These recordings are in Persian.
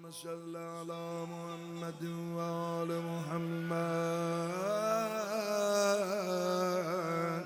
صل على محمد وآل محمد.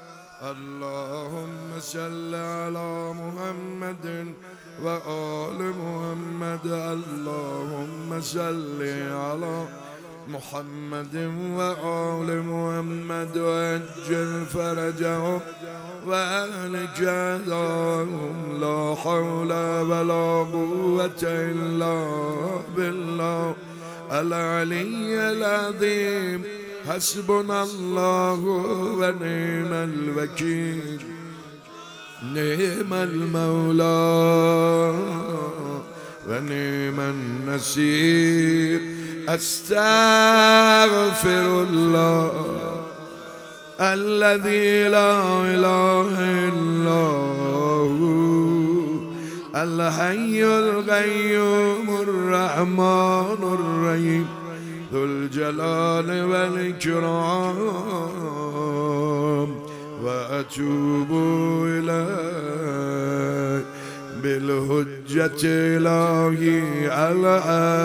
اللهم صل على محمد وآل محمد. اللهم صل على محمد وآل محمد وعجل فرجهم وأهل جزاهم. لا حول ولا قوة إلا بالله العلي العظيم. حسبنا الله ونعم الوكيل. نعم المولى ونعم النصير. أستغفر الله الذي لا إله إلا هو الحي القيوم الرحمن الرحيم ذو الجلال والإكرام. وأتوب إليه بالحجة إلهي على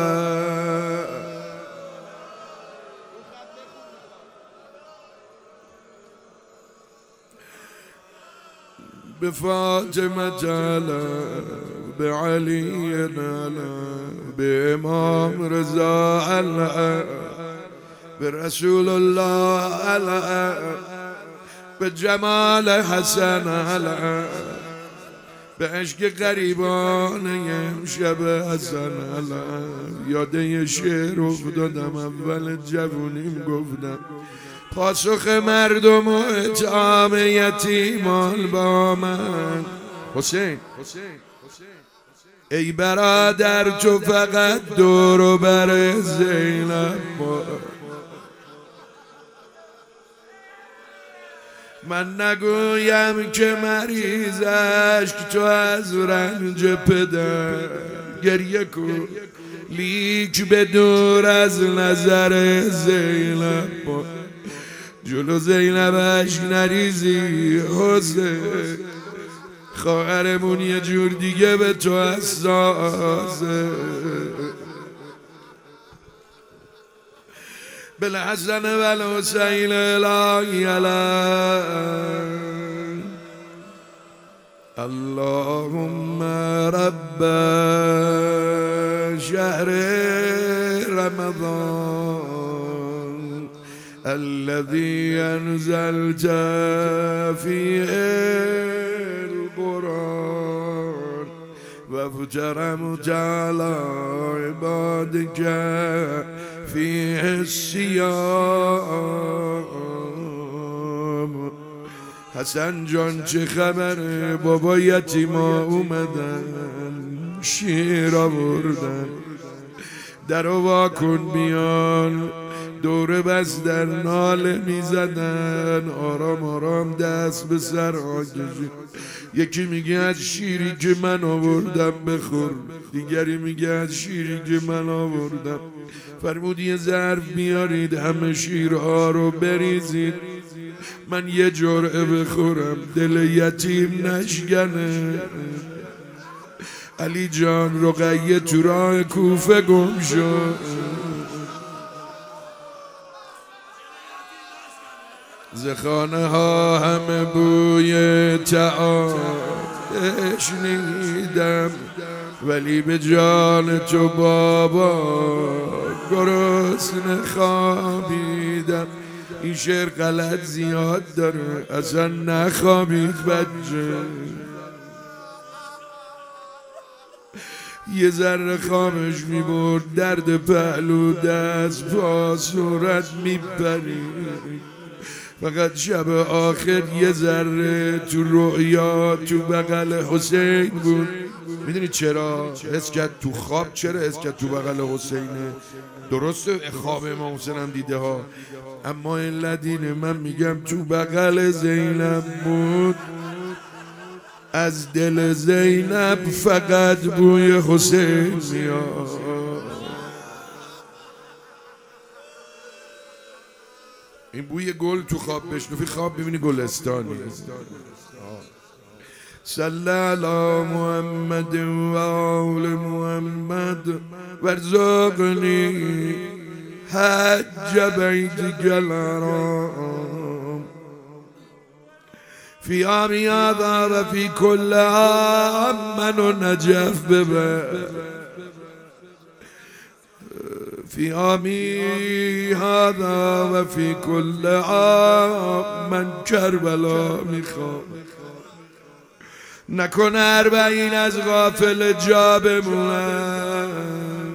بفاطمة على بعلي على بإمام رضا على برسول الله على بجمال حسن على بعشق غریبان امشب حسن على. یاد یه شعر افتادم اول جوونیم گفتم پاسخ مردم و اطعام یتیمان با من. حسین ای برادر تو فقط دور و بر زینب من نگویم که مریض اشک تو از رنج پدر گریه کن لیک به دور از نظر زینب جلو زینب اشک نریزی حسین خواهرمون یه جور دیگه به تو حساسه. بالحسن والحسین الهی علیه. اللهم رب شهر رمضان الذي أنزلت فيه القرآن وافترمت على عبادك فيه الصيام. حسن جان چه خبره؟ بابا یتیما اومدن شیر آوردن درو وا کن بیان دوره بستن ناله میزدن آرام آرام دست به سر آگشی. یکی میگه از شیری که من آوردم بخور، دیگری میگه از شیری که من آوردم. فرمود یه ظرف بیارید همه شیرها رو بریزید من یه جرعه بخورم دل یتیم نشکنه. علی جان رقیه تو راه کوفه گم شد. زخانه ها همه بوی طعام شنیدم ولی به جان تو بابا گرسنه خوابیدم. این شعر غلط زیاد داره اصلا نخوابید بچه. یه ذره خوابش میبرد درد پهلو دست پا صورت میپرید. فقط شب آخر یه ذره تو رؤیا تو بغل حسین بود. میدونی چرا؟ حس کرد تو خواب. چرا حس کرد تو بغل حسینه؟ درسته خواب امام حسین هم دیده ها، اما این لدینه من میگم تو بغل زینب بود. از دل زینب فقط بوی حسین میاد. این بوی گل تو خواب بشنوی خواب ببینی گلستانی. صلی علی محمد و آل محمد وارزقني حج بيتك الحرام في عام هذا وفي كل عام من نجف بباب في عامي هذا وفي كل عام من کربلا میخوام نکن 40 از غافل جا بمونم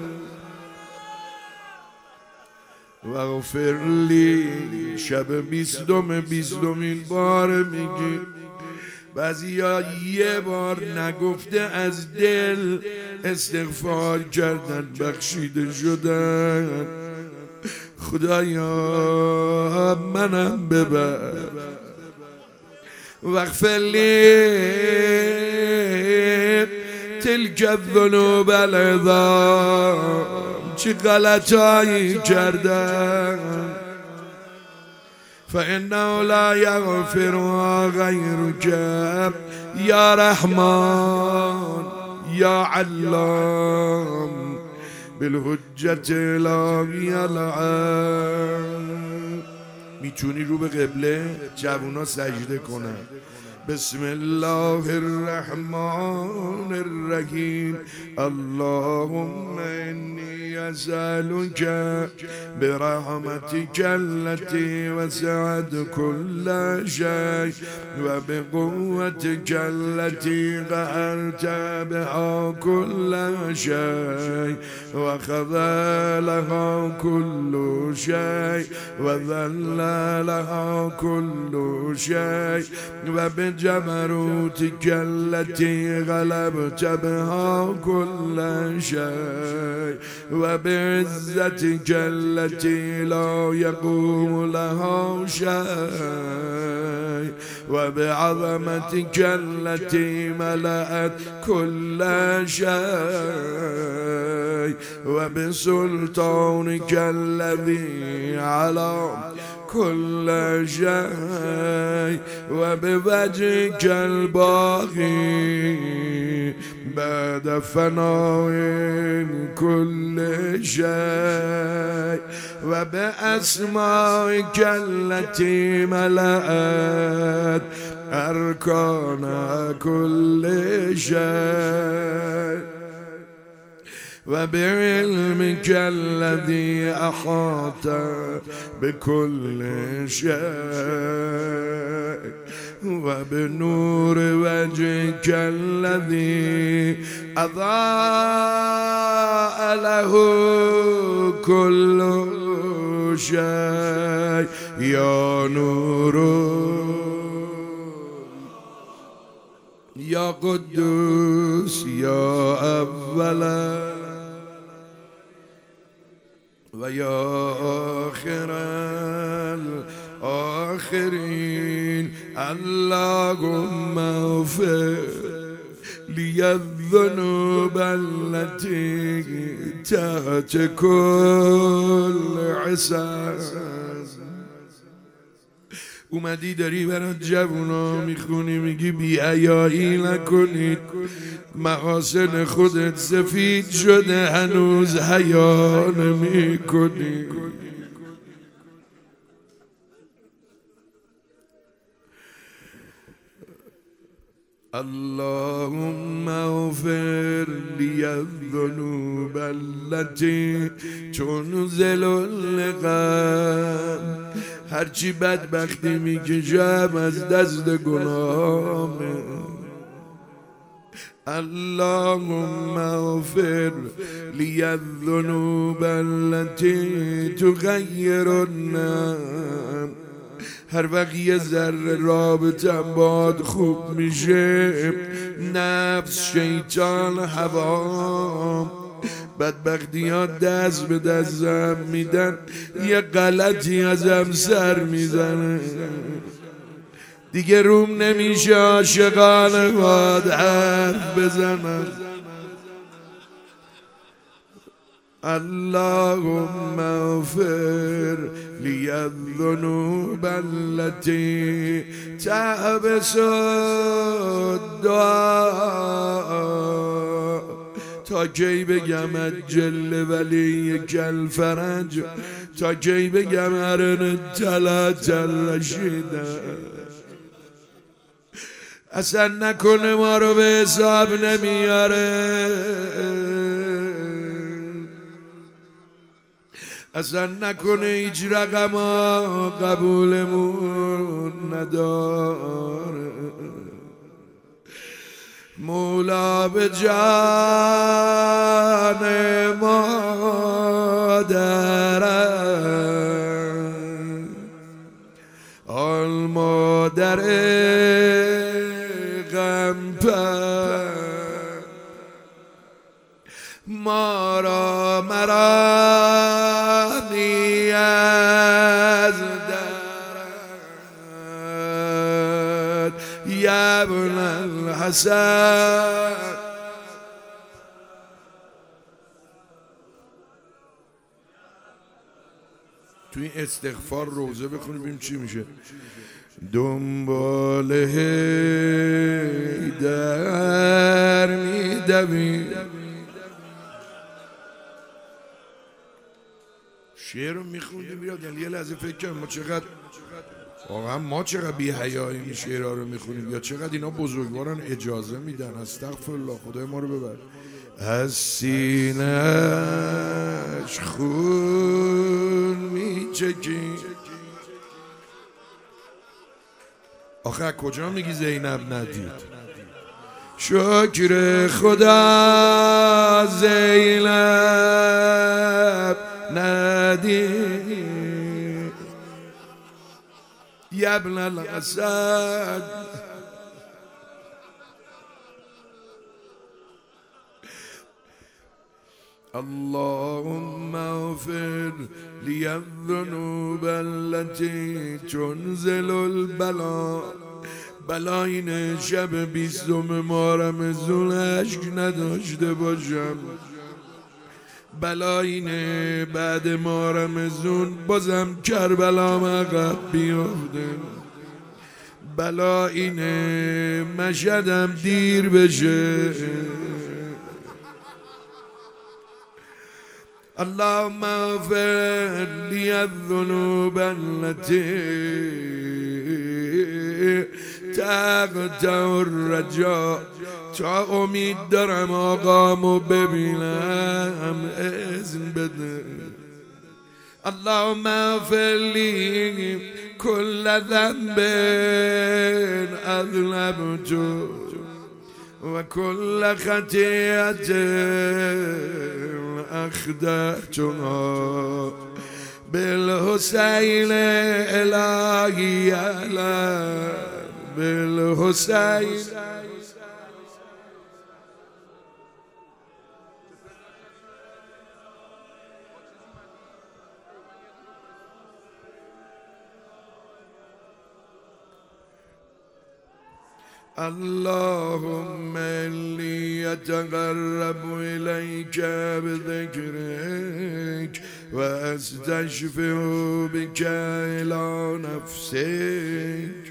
و غفر لی شب 20 بار میگی بعضیا یه بار نگفته از دل استغفار کردن بخشیده شدن خدایا منم ببر واغفر لی تلک الذنوب العظام چه غلطایی کردم فإنه لا يغفرها غيرك يا رحمن يا علام بالحجة الهی العام میتونی رو به قبله جوونا سجده کنن بسم الله الرحمن الرحیم اللهم انی اسألك برحمتك التي وسعت كل شيء وبقوتك التي قهرت بها كل شيء وخذلها كل شيء وذل لها كل شيء وبجبروتك التي غلبت بها كل شيء وبعزتك التي لا يقوم لها شيء وبعظمتك التي ملأت كل شيء وبسلطانك الذي على كل شيء وبوجهك الباقي بعد فناء كل شيء وبأسمائك التي ملأت أركان كل شيء وبعلمك الذي أحاط بكل شيء وبنور وجهك الذي أضاء له كل شيء يا نور يا قدوس يا أولا ويا آخر الآخرين اللهم اغفر لي الذنوب التي تحت كل عساس اومدی داری برای جوونا میخونی میگی بی حیایی نکنید محاسن خودت سفید شده هنوز حیا نمیکنی اللهم اغفر لي الذنوب التي تنزل اللقام هرچی بدبختی میکشم از دست گناهامه اللهم اغفر لي الذنوب التي تغير النام هر وقت یه ذره رابطم باد خوب میشه نفس شیطان هوام بدبختی ها دست به دستم میدن یه غلطی ازم سر میزنه دیگه روم نمیشه عاشقانه باد حرف بزنم اللهم اغفر لي الذنوب التي تحبس الدعاء تا کی بگم اجل ولی کل فرج، تا کی بگم ارن طلعت الرشیدم. اصلا نکنه ما رو به حساب نمیاره، اصلا نکنه هیچ رقم ها قبولمون نداره. مولا به جان مادرم، آل مادر غمپر، ما را مرانی از درد یا ابن الحسن. تو این استغفار روزه بخونیم ببینیم چی میشه. دنبال حیدر میدویم. شعر رو میخوندیم بیاد یه لحظه فکر کنم ما چقدر واقعا ما چقدر بی حیاییم این شعرها رو میخونیم، یا چقدر اینا بزرگواران اجازه میدن. استغفرالله، خدای ما رو ببر. از سینه‌اش خون میچکی. آخه کجا میگی زینب ندید؟ شکر خدا زینب ندید یا ابن الاسد. اللهم اغفر لي الذنوب التي تنزل البلاء. بلا این شب 20 ماه رمضان اشک نداشته باشم، بلا اینه بعد ماه رمضان بازم کربلام عقب بیافته، بلا اینه مشهدم دیر بشه. اللهم اغفر لي الذنوب التي تقطع الرجاء. تا امید دارم آقامو ببینم اذن بده. اللهم اغفر لي كل ذنب اذنبته وكل خطيئة أخطأتها بالحسين إلهي أعلم بالحسين. اللهم إني أتقرب إليك بذكرك وأستشفع بك إلى نفسك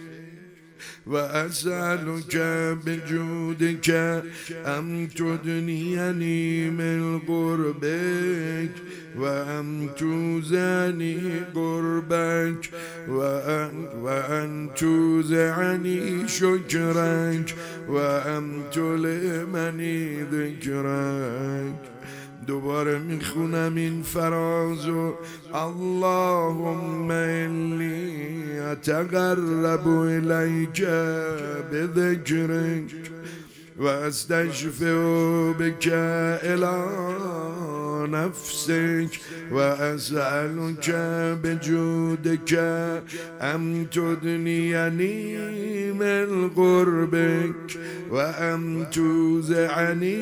وأسألك بجودك أن تدنيني من قربك وأن توزعني قربك وأن توزعني شكرك وأن تلهمني ذكرك. دوباره میخونم این فرازو. اللهم إني أتقرب إليك بذكرك وأستشفع بك إلى نفسك وأسألك بجودك أن تدنيني من قربك وأن توزعني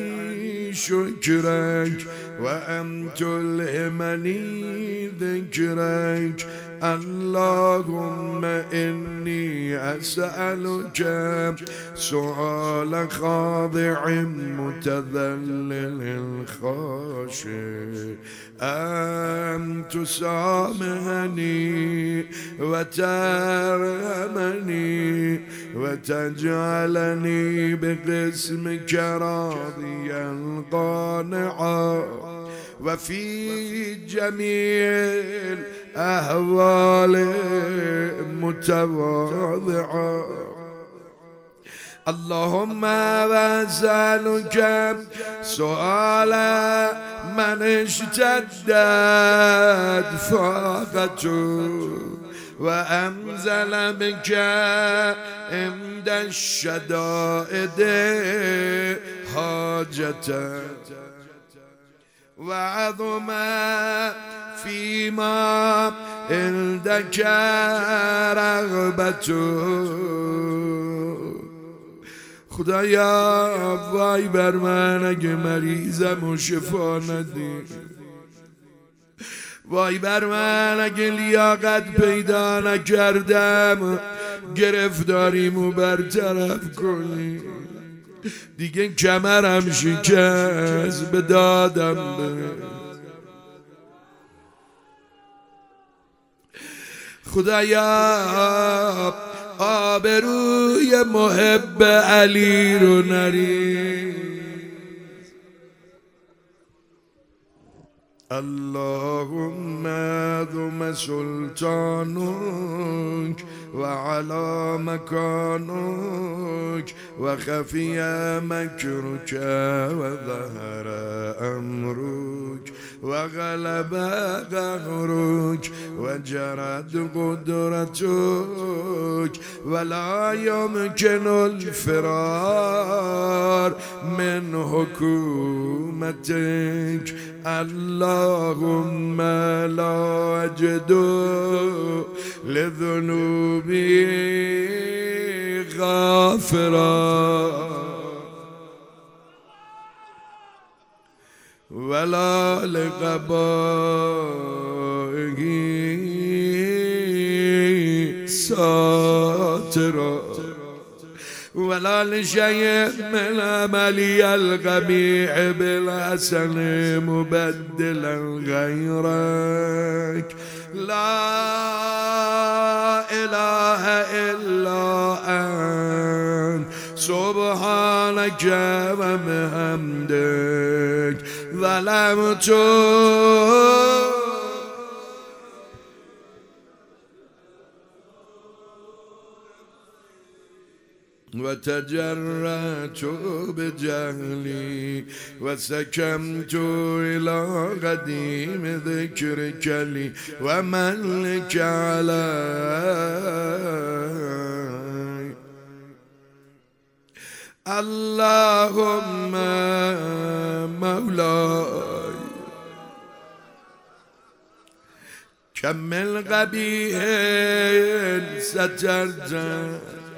شكرك وأن تلهمني ذكرك. اللهم إني أسألك سؤال خاضع متذلل خاشع أن تسامحني وترحمني وتجعلني بقسمك راضيا قانعا وفي جميع الأحوال متواضعا. اللهم وأسألك سؤال من اشتدت فاقته وأنزل بك عند الشدائد حاجته وعظم فيما عندك رغبته. خدایا وای بر من اگه مریضم و شفا ندی، وای بر من اگه لیاقت پیدا نکردم گرفتاریمو برطرف کنی. دیگه کمرم شکست به دادم بره. خدایا آبروی محب علی رو نریز. اللهم ذم سلطانك وعلى مكانك وخفي مكرك وظهر أمرك وغلب قهرك وجرت قدرتك ولا يمكن الفرار من حكومتك. اللهم لا أجد لذنوبي غافرا ولا لقبائه ساترا ولا لشيء من عملي القبيح بالحسن مبدلا غيرك. لا إله إلا أنت سبحانك وبحمدك ظلمت وتجرأت بجهلي وسكمت إلى قديم ذكرك لي وملك علي. اللهم مولاي كمل قبيح سترجع.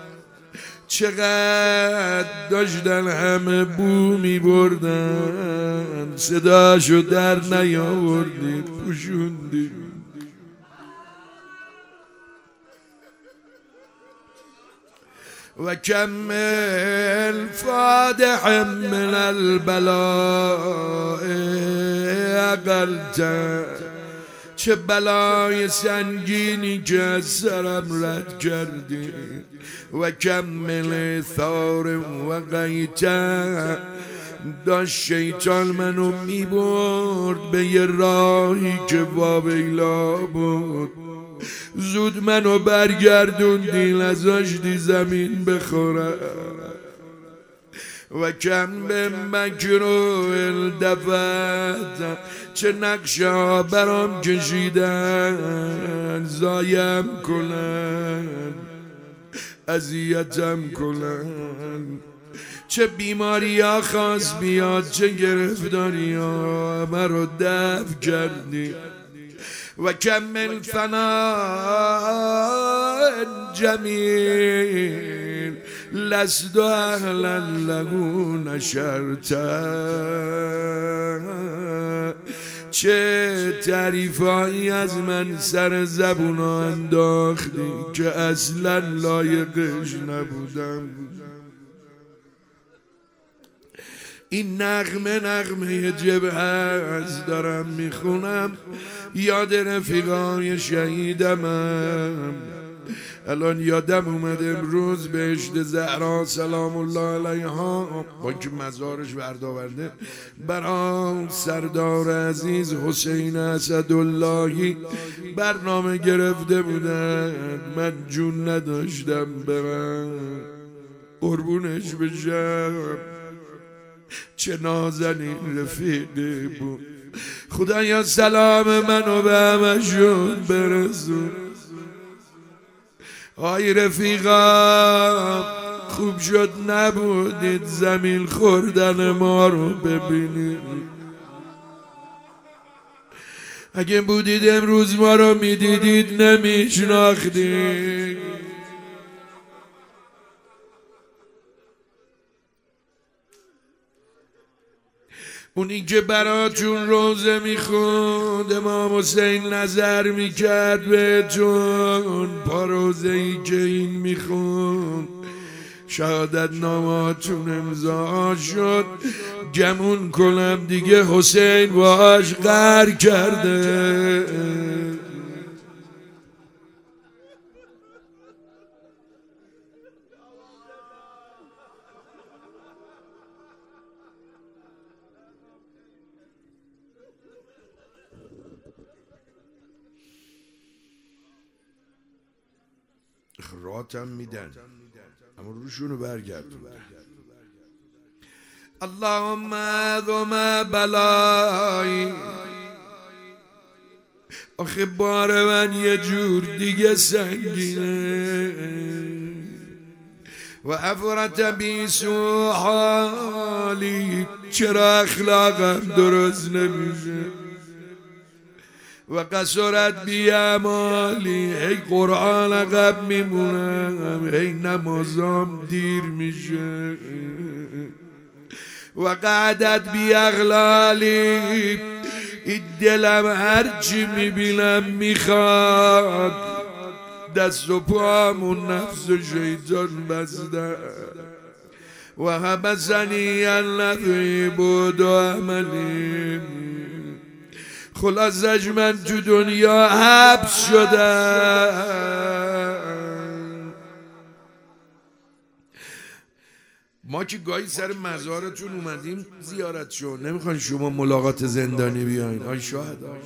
چقدر داشتن همه بو می بردن صداشو در نیاوردی پوشوندی. و کمل فادح من البلاء اقلتن. چه بلای سنگینی که از سرم رد کردی. و کمل ثار و غیتن. داشت شیطان منو میبرد به یه راهی که واویلا بود. زود منو برگردوندی نذاشتی زمین بخورم. و کم به مکرو الدفت. چه نقشا برام کشیدن زایم کنن اذیتم کنن. چه بیماری ها خواست بیاد چه گرفتاری ها مرا دفع کردی. و کم من فناء جمیل لست اهلا له نشرته. چه تعریفایی از من سر زبونا انداختی که اصلا لایقش نبودم. این نغمه جبهه از دارم میخونم، یاد رفیقای شهیدمم. الان یادم اومد امروز بهشت زهرا سلام الله علیها با که مزارش وردآورده برای سردار عزیز حسین اسداللهی برنامه گرفته بودن. من جون نداشتم برم قربونش بشم. چه نازنین رفیقی بود. خدایا سلام منو به همشون برسون. آی رفیقا خوب شد نبودید زمین خوردن ما رو ببینید. اگه بودید امروز ما رو میدیدید نمیشناختید. اونی که براتون روزه میخوند امام حسین نظر میکرد بهتون پا روزه ای که این میخوند شهادت نامه‌هاتون امضا شد. گمون کنم دیگه حسین باش قهر کرده. راتم میدن اما روشونو برگردون. اللهم ذم بلایی. آخه بار من یه جور دیگه سنگینه و افرت بی سو حالی. چرا اخلاقم درست نمیشه و قصرت بی اعمالی. هی قرآن عقب میمونم، هی نمازام دیر میشه و قعدت بی اغلالی. این دلم هرچی میبینم میخواد دست و پامون نفس و شیطان بسته و حبسنی الذی بود و عملی. خلاصش من تو دنیا حبس شدم. ما که گاهی سر مزارتون اومدیم زیارت شو، نمیخواین شما ملاقات زندانی بیاین؟ آی شهدا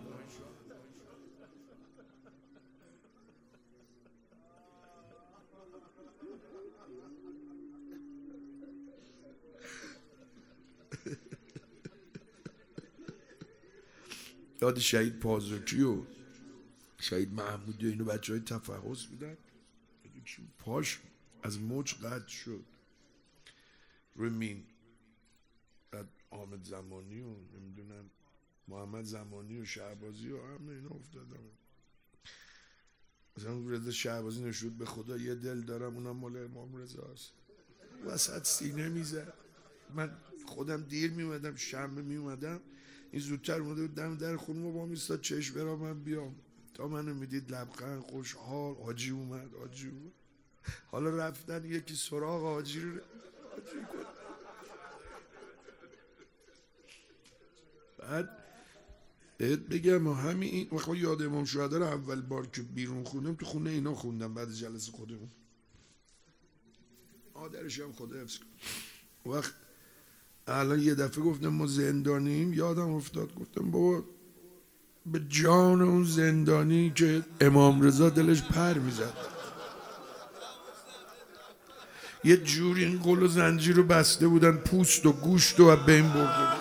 یاد شهید پازوکی و شهید محمودی و اینو بچه های تفحص بودن. پاش از موج قطع شد روی مین. بعد حامد زمانی و نمیدونم محمد زمانی و شهبازی و همه اینا افتادم. مثلا رضا شهبازی نشود به خدا یه دل دارم اونم مال امام رضا است. وسط سینه میزد. من خودم دیر میومدم شنبه میومدم، این زودتر اومده بود دم در خونه ما با میستاد چشم برا من بیام تا منو میدید لبخند خوشحال. حاجی اومد. حالا رفتن یکی سراغ حاجی رو بعد بهت بگم همین این وقت یاد امام شهدا رو اول بار که بیرون خوندم تو خونه اینا خوندم بعد جلسه خودمون. آدرش هم خدا حفظ کن. وقت الان یه دفعه گفتم ما زندانیم یادم افتاد گفتم بابا به جان اون زندانی که امام رضا دلش پر میزد یه جوری این قل و زنجیر رو بسته بودن پوست و گوشت و بین برده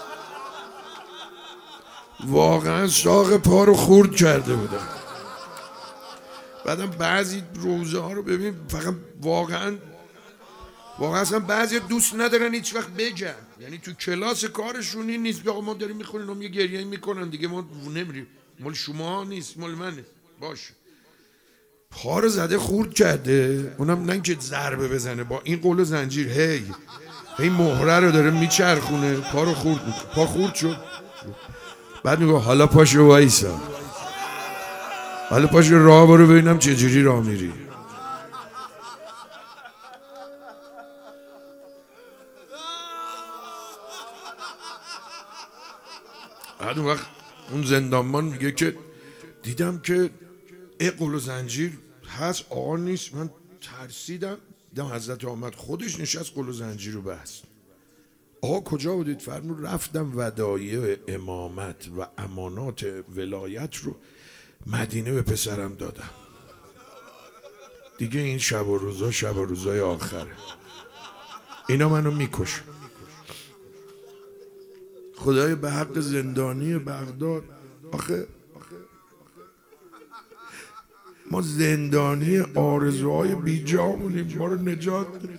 واقعا ساق پا رو خورد کرده بودن. بعدم بعضی روزه ها رو ببین فقط واقعا اصلا بعضی دوست ندارن هیچ وقت بگن، یعنی تو کلاس کارشون این نیست. آقا ما داریم میخونیم هم یه گریه میکنن دیگه ما نمیریم، مال شما نیست مال منه. باشه پا رو زده خورد کرده، اونم نه که ضربه بزنه با این قل و زنجیر هی مهره رو داره میچرخونه پا رو خورد میکنه. پا خورد شد بعد میگه حالا پاشو وایسا، حالا پاشو راه برو ببینم چجوری راه میری. بعد اون وقت اون زندانبان میگه که دیدم که قل و زنجیر هست آقا نیست، من ترسیدم، دیدم حضرت آمد خودش نشست قل و زنجیر رو بست. آقا کجا بودید؟ فرمود رفتم ودایع امامت و امانات ولایت رو مدینه به پسرم دادم، دیگه این شب و روزای آخره، اینا منو میکشن. خدای به حق زندانی بغداد، آخه ما زندانی آرزوهای بی جامونیم، ما رو نجات بده.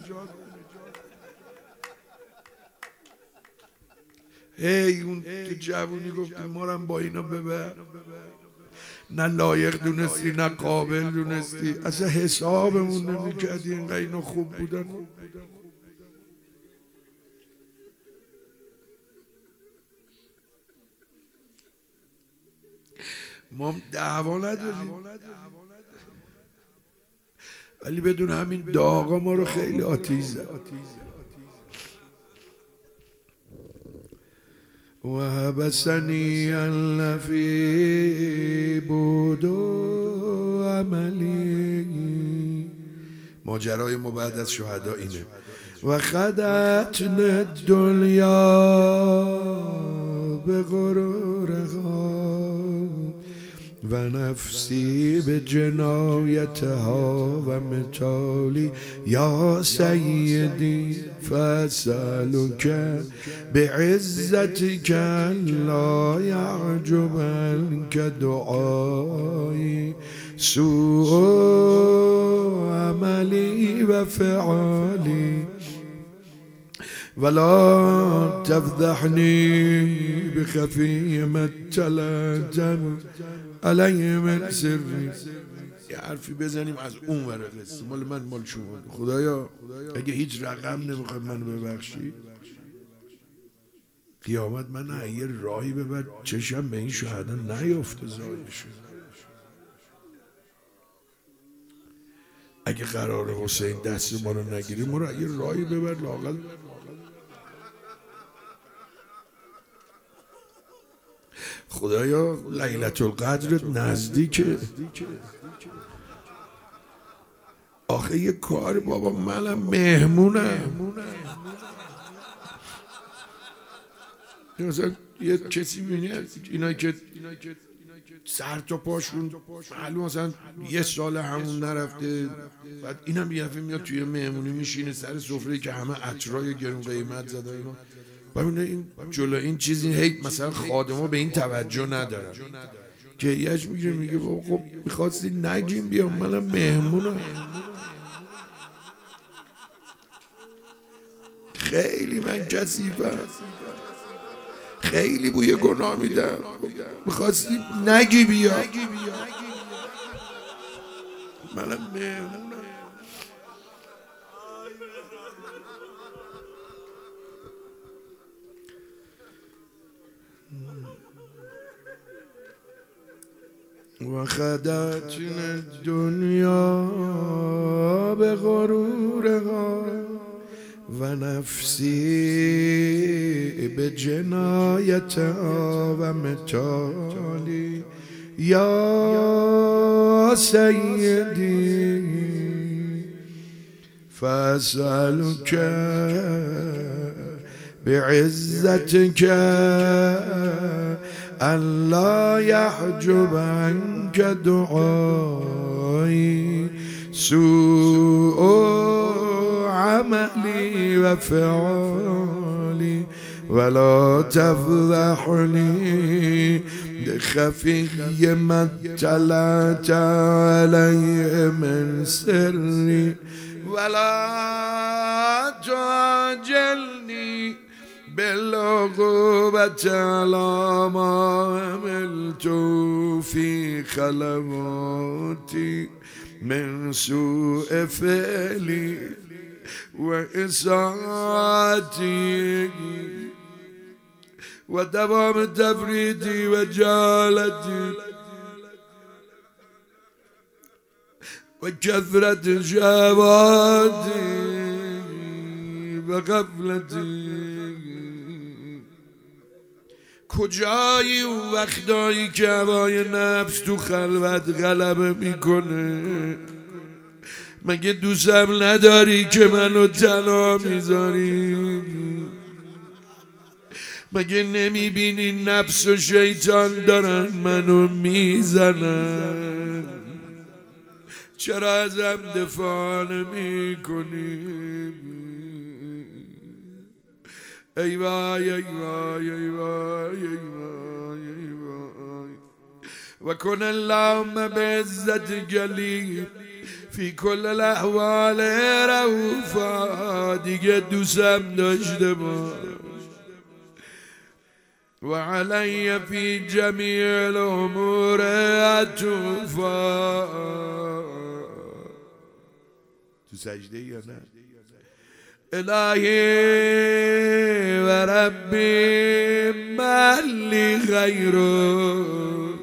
هی اون تو جوونی گفتی ما رو با اینا ببر، نه لایق دونستی نه قابل دونستی، اصلا حسابمون نمیکردی اینقدر اینا خوب بودن. ما دعوا نداریم، ولی بدون همین داغا ما رو خیلی آتیش زد. و حبسنی النفی بود و عملی. ماجرای ما بعد از شهدا اینه. و خدتن الدنیا به غرورها و نفسی به جنایتها و متالی یا سیدی فاسألک بعزتک لا یعجبنک دعایی سوء عملی و فعالی ولا تفضحنی بخفی ما اطلعتم علی من سری. یه حرفی بزنیم از اون ور قصه، مال من مال شما. خدایا اگه هیچ رقم نمیخواد منو ببخشی، قیامت من یه راهی ببر چشم به این شهدا نیفته زایشه. اگه قرار حسین دست ما رو نگیری، ما رو یه راهی ببر لااقل خدایا لیلة القدر نزدیکه. آخه یه کار بابا، منم مهمونم. مثلا یه کسی بینه اینایی که سر تا پاشون معلوم مثلا یه سال همون نرفته، بعد اینم یه دفعه میاد توی مهمونی میشینه سر سفره که همه عطرای گرون قیمت زده اینا، ببینه این جلو این چیزی هی مثلا خادما به این توجه ندارن که یهش میگه میگه خب میخواستی نگیم بیام منم مهمونم. خیلی من کثیفم، خیلی بوی گناه میدم، میخواستی نگی بیا منم مهمونم. و خدتنا الدنیا به غرورها و نفسی به جنایتها و متالی یا سیدی فاسألک بعزتک ألا يحجب عنك دعائي سوء عملي وفعالي ولا تفضحني بخفي ما اطلعت عليه من سري ولا تعجلني بالعقوبة على ما عملت في خلواتي من سوء فعلي وإساءتي و دوام تفریطی و جهالتی و کثرت شهواتی و غفلتی. کجایی اون وقتایی که هوای نفس تو خلوت غلبه میکنه؟ مگه دوستم نداری که منو تنها میذاری؟ مگه نمیبینی نفس و شیطان دارن منو میزنن؟ چرا ازم دفاع نمیکنی؟ ای وای ای وای ای وای ای وای ای وای. و کن اللهم بعزت جلی فی کل الاحوال رؤوفا. دیگه دوستم داشته باش. و علی فی جمیع الامور عطوفا. تو سجده یا نه؟ الهی و ربی ملی غیرک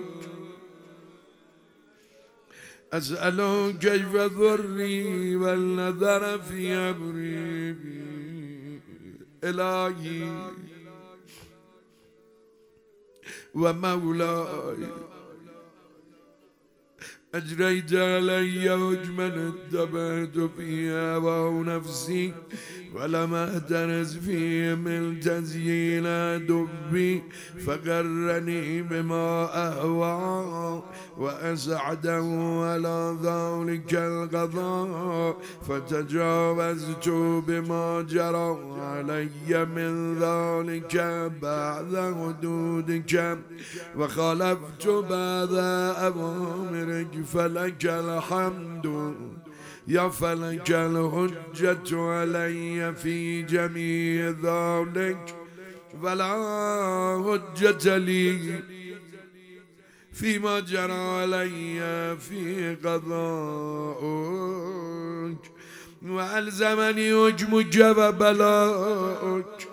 اسألو کیف ضری و النظر فی امری. الهی و مولای اجریت علی حکما اتبعت فی هوی نفسی ولم احترز فی من تزیین عدوی فغرنی بما اهوی و اسعده علی ذلک القضاء فتجاوزت بما جرى علی من ذلک بعد حدودک و خالفت بعد اوامرک فلک الحمد یا فلک الحجة علی فی جمیع ذلک ولا حجة لی فیما جرى علی فی قضاءک و الزمنی حکمک و بلاک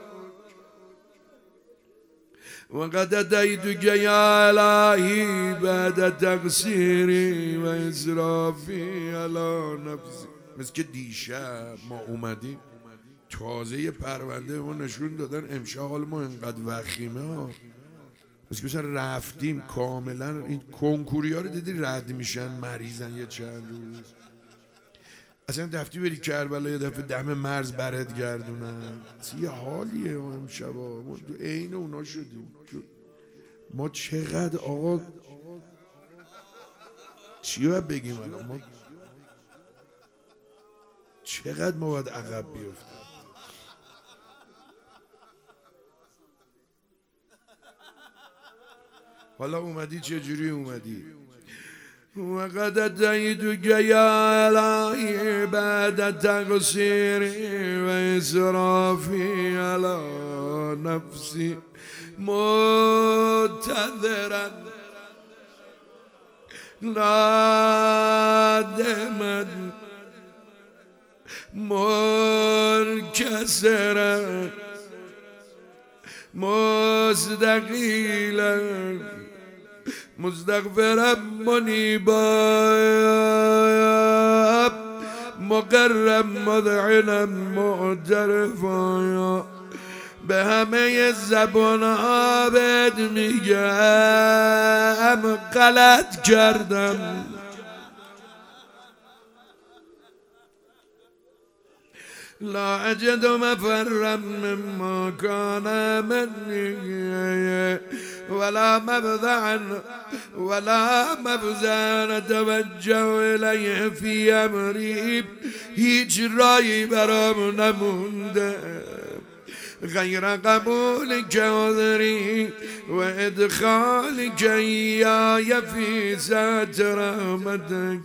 وقد اتیتک یا الهی بعد تقصیری و اسرافی علی نفسی. مثل که دیشب ما اومدیم تازه یه پرونده ما نشون دادن امشب حال ما اینقدر وخیمه ها. مثل که مثلا رفتیم کاملا این کنکوری ها رو دیدی رد میشن مریضن یه چند روز. اصلا دفتی بری کربلا یه دفعه دم مرز برد گردونن. یه حالیه امشب ما تو عین اونا شدیم. ما چقدر آقا چی باید بگیم الان؟ ما چقدر ما باید عقب بیفتیم؟ حالا اومدی چجوری اومدی؟ وقد اتیتک یا الهی بعد تقصیری و اسرافی علی نفسی معتذرا نادما منکسرا مستقیلا مستغفرا منیبا مقرا مذعنا معترفا. به همه زبان ها بهت میگم غلط کردم. لا اجد مفرا مما كان مني ولا مفزعا توجه الیه فی امری. هیچ رایی برام نمونده غیر قبول عذری و ادخال ایای فی سعة رحمتک.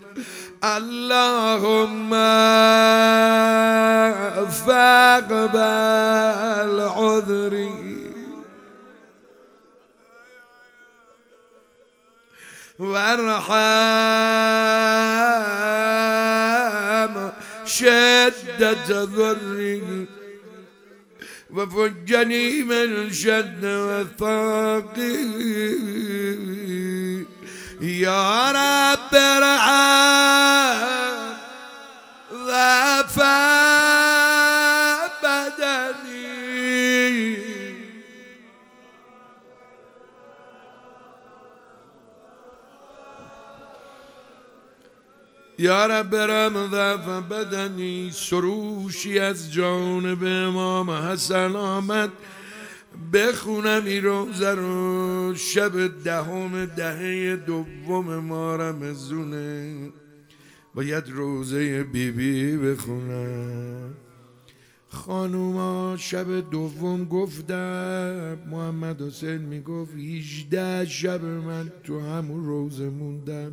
اللهم فاقبل عذری وارحم شدة ضری وفجني من الشد والثاقي يا رب ارحم ضعف بدني یا رب ارحم ضعف بدنی. سروشی از جانب امام حسن آمد بخونم این روزه رو شب دهم دهه دوم ماه رمضونه. باید روزه بیبی بخونم. خانوما شب دوم گفتم محمد حسین میگفت 18 شب من تو همون روزه موندم.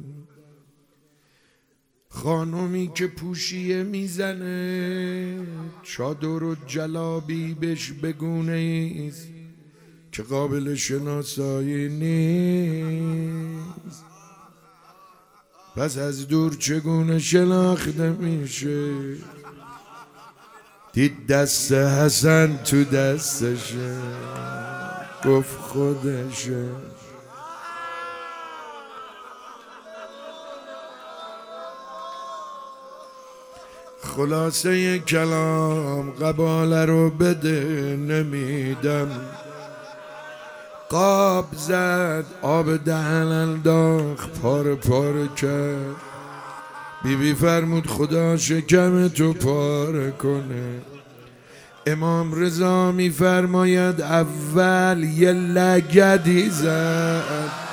خانومی که پوشیه میزنه چادر و جلابی بهش بگونه ایست که قابل شناسایی نیست، پس از دور چگونه شناخته میشه؟ دید دست حسن تو دستشه گفت خودشه. خلاصه کلام قباله رو بده نمیدم. قاب زد آب دهن انداخت پاره پاره کرد. بیبی فرمود خدا شکم تو پاره کنه. امام رضا میفرماید اول یه لگدی زد.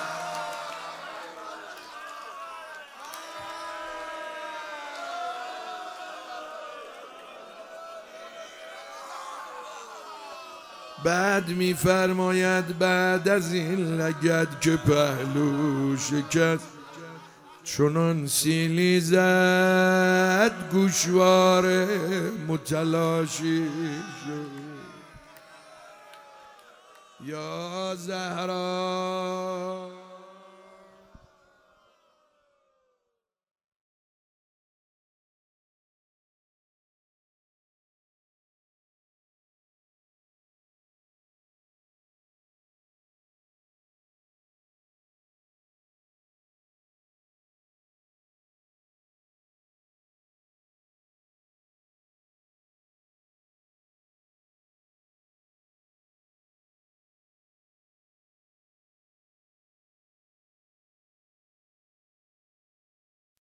بعد میفرماید بعد از این لگد که پهلو شکست چنان سیلی زد گوشواره متلاشی شد. یا زهرا